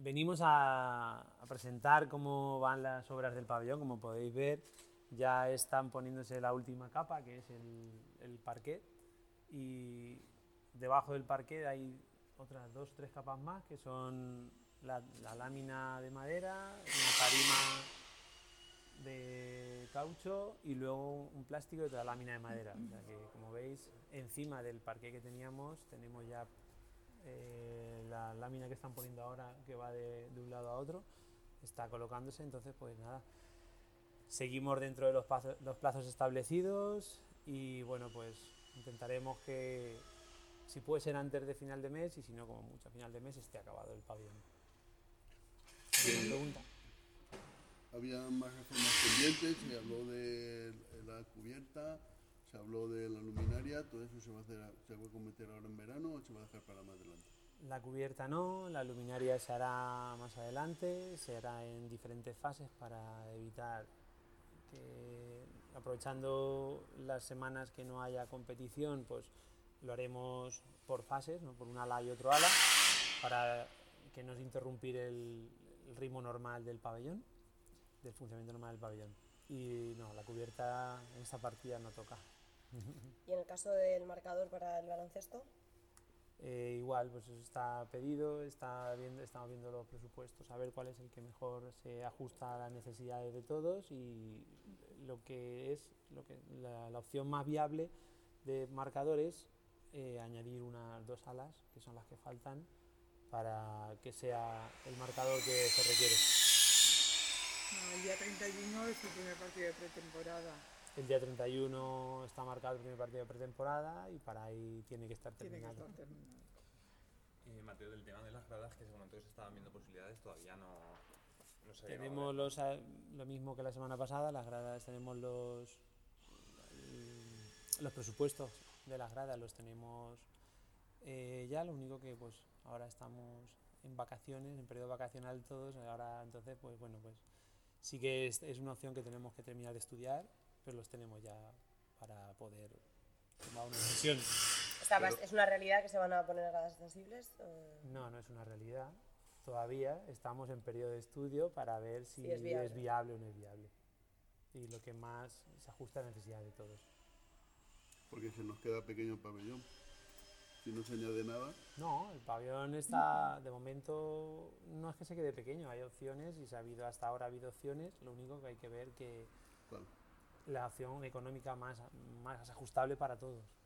Venimos a presentar cómo van las obras del pabellón. Como podéis ver, ya están poniéndose la última capa, que es el parquet, y debajo del parquet hay otras 2 o 3 capas más, que son la lámina de madera, una tarima de caucho y luego un plástico y otra lámina de madera. O sea que, como veis, encima del parquet que teníamos, tenemos ya la lámina que están poniendo ahora, que va de un lado a otro, está colocándose. Entonces, pues nada, seguimos dentro de los plazos establecidos y bueno, pues intentaremos que, si puede ser antes de final de mes, y si no, como mucho a final de mes, esté acabado el pabellón. ¿Alguna pregunta? Había más reformas pendientes, se habló de la cubierta, se habló de la luminaria, todo eso se va a cometer ahora en verano o se va a dejar para más adelante. La cubierta no, la luminaria se hará más adelante, se hará en diferentes fases para evitar que, aprovechando las semanas que no haya competición, pues lo haremos por fases, ¿no? Por un ala y otro ala, para que no interrumpir el ritmo normal del pabellón, del funcionamiento normal del pabellón. Y no, la cubierta en esta partida no toca. Y en el caso del marcador para el baloncesto, Igual, pues eso está pedido, estamos viendo los presupuestos, a ver cuál es el que mejor se ajusta a las necesidades de todos, y la opción más viable de marcadores, añadir unas 2 alas, que son las que faltan, para que sea el marcador que se requiere. No, el día 31 es el primer partido de pretemporada. El día 31 está marcado el primer partido de pretemporada y para ahí tiene que estar Tiene que terminado. estar terminado. Mateo, del tema de las gradas, que se comentó que se estaban viendo posibilidades, todavía no se ha llegado Tenemos a ver. lo mismo que la semana pasada, las gradas, tenemos los presupuestos de las gradas, los tenemos ya. Lo único que pues ahora estamos en vacaciones, en periodo vacacional todos, ahora entonces pues bueno, pues sí que es una opción que tenemos que terminar de estudiar, pero los tenemos ya para poder tomar una decisión. ¿es una realidad que se van a poner gradas extensibles? No, no es una realidad. Todavía estamos en periodo de estudio para ver si es viable. o no es viable. Y lo que más se ajusta a la necesidad de todos. Porque se nos queda pequeño el pabellón. Si no se añade nada. No, el pabellón está, de momento, no es que se quede pequeño, hay opciones y hasta ahora ha habido opciones. Lo único que hay que ver que ¿Cuál? la opción económica más ajustable para todos.